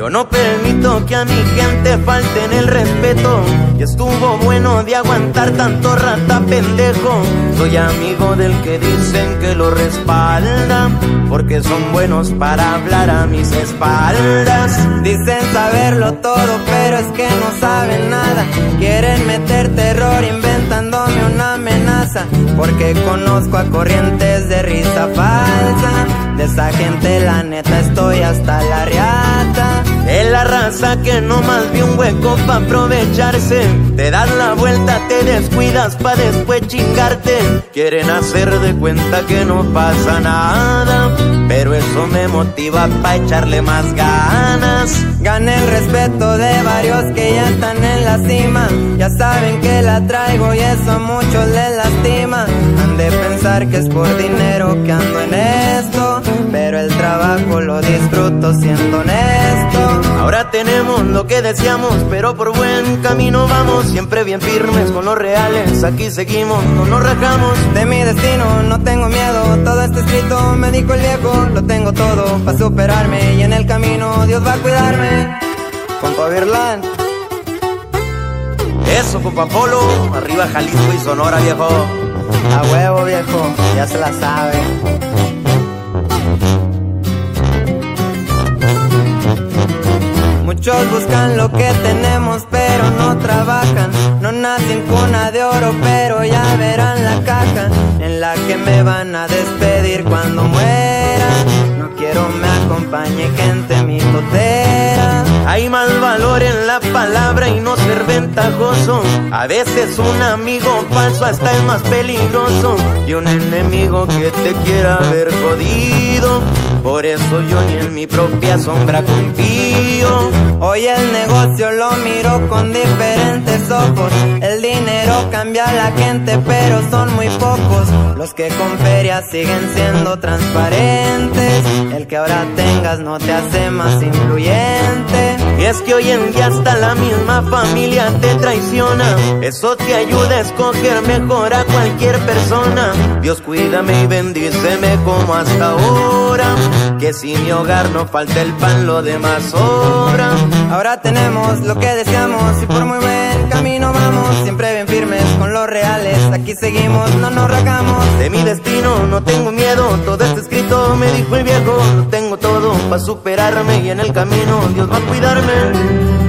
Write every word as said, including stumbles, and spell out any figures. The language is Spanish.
Yo no permito que a mi gente falten el respeto, y estuvo bueno de aguantar tanto rata pendejo. Soy amigo del que dicen que lo respalda, porque son buenos para hablar a mis espaldas. Dicen saberlo todo, pero es que no saben nada. Quieren meter terror inventándome una amenaza, porque conozco a corrientes de risa falsa. De esa gente la neta estoy hasta la riata. Es la raza que no más vi un hueco pa' aprovecharse. Te das la vuelta, te descuidas pa' después chingarte. Quieren hacer de cuenta que no pasa nada, pero eso me motiva pa' echarle más ganas. Gané el respeto de varios que ya están en la cima. Ya saben que la traigo y eso a muchos les lastima. Han de pensar que es por dinero que ando en esto, pero el trabajo lo disfruto siendo honesto. Ahora tenemos lo que deseamos, pero por buen camino vamos. Siempre bien firmes con los reales, aquí seguimos, no nos rajamos. De mi destino no tengo miedo, todo está escrito, me dijo el viejo. Lo tengo todo para superarme y en el camino Dios va a cuidarme. Compa Virlan. Eso, compa Polo, arriba Jalisco y Sonora, viejo. A huevo, viejo, ya se la sabe. Muchos buscan lo que tenemos pero no trabajan. No nacen cuna de oro pero ya verán la caja en la que me van a despedir cuando muera. No quiero me acompañe gente mitotera. Hay más valor en la palabra y no ser ventajoso. A veces un amigo falso hasta es más peligroso y un enemigo que te quiera ver jodido. Por eso yo ni en mi propia sombra confío. Hoy el negocio lo miro con diferentes ojos. El dinero cambia a la gente pero son muy pocos los que con feria siguen siendo transparentes. El que ahora tengas no te hace más influyente. Y es que hoy en día hasta la misma familia te traiciona. Eso te ayuda a escoger mejor a cualquier persona. Dios cuídame y bendíceme como hasta ahora, que si mi hogar no falta el pan, lo demás sobra. Ahora tenemos lo que deseamos y por muy buen camino vamos. Siempre bien firmes con los reales, aquí seguimos, no nos rajamos. De mi destino no tengo miedo, todo está escrito, me dijo el viejo. Lo tengo todo pa' superarme y en el camino Dios va a cuidarme.